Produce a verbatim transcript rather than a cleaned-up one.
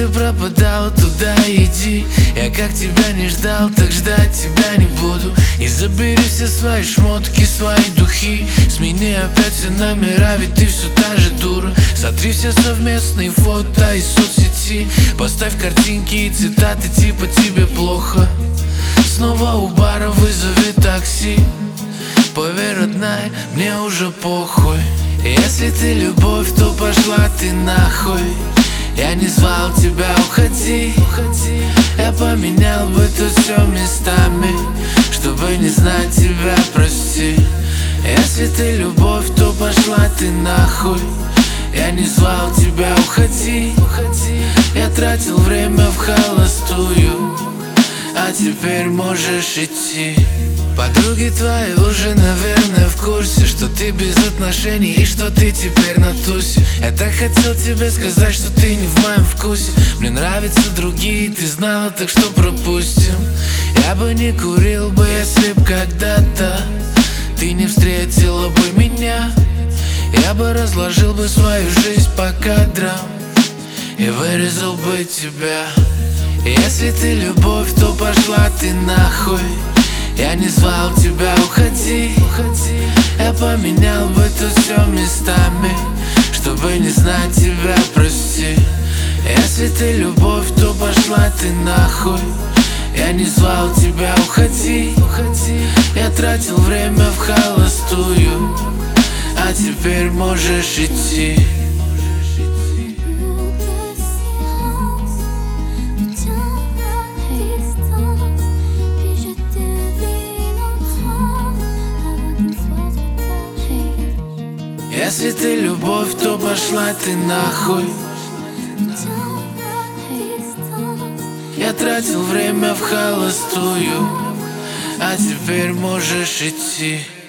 ты пропадал, туда иди. Я как тебя не ждал, так ждать тебя не буду. И забери все свои шмотки, свои духи. Смени опять все номера, ведь ты все та же дура. Сотри все совместные фото из соцсети. Поставь картинки и цитаты типа «тебе плохо». Снова у бара вызови такси. Поверь, родная, мне уже похуй. Если ты любовь, то пошла ты нахуй. Я не звал тебя, уходи. Я поменял бы тут все местами, чтобы не знать тебя, прости. Если ты любовь, то пошла ты нахуй. Я не звал тебя, уходи. Я тратил время в холостую, а теперь можешь идти. Подруги твои уже, наверное, в курсе, что ты без отношений и что ты теперь на тусе. Я так хотел тебе сказать, что ты не в моем вкусе. Мне нравятся другие, ты знала, так что пропустим. Я бы не курил бы, если б когда-то ты не встретила бы меня. Я бы разложил бы свою жизнь по кадрам и вырезал бы тебя. Если ты любовь, то пошла ты нахуй. Я не звал тебя, уходи. Я поменял бы тут все местами, чтобы не знать тебя, прости. Если ты любовь, то пошла ты нахуй. Я не звал тебя, уходи. Я тратил время в холостую, а теперь можешь идти. Если ты любовь, то пошла ты нахуй. Я тратил время в холостую, а теперь можешь идти.